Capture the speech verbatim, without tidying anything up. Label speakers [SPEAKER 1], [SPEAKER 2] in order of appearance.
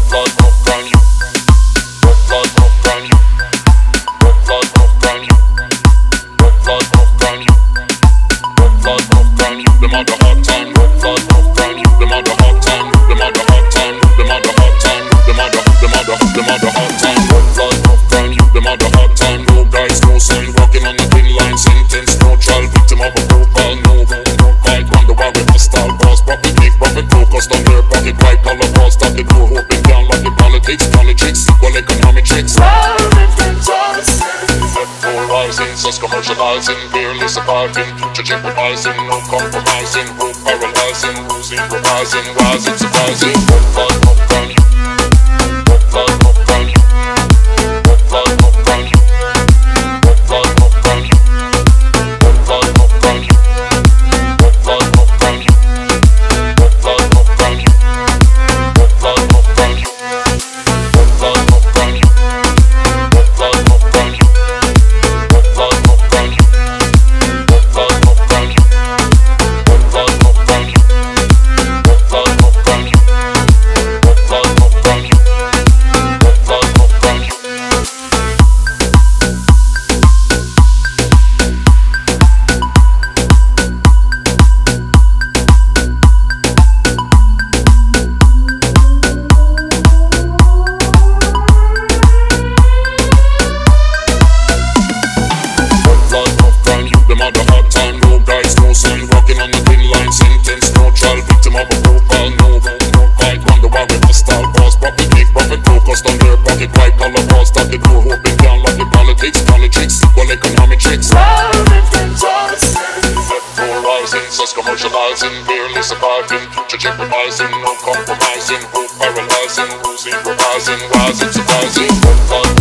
[SPEAKER 1] Commercializing, barely surviving, future jeopardizing, no compromising, hope paralyzing, rules improvising, rising, surprising, hope like hope brand new, hope like hope brand new, hope like hope brand new, hope like hope brand new, hope like hope brand new, hope like hope brand new, hope like hope brand new, hope like hope brand new, hope like hope brand new, hope like hope brand new. Commercializing, barely surviving, future jeopardizing, no compromising, hope paralyzing, rules improvising, rising, surprising, hope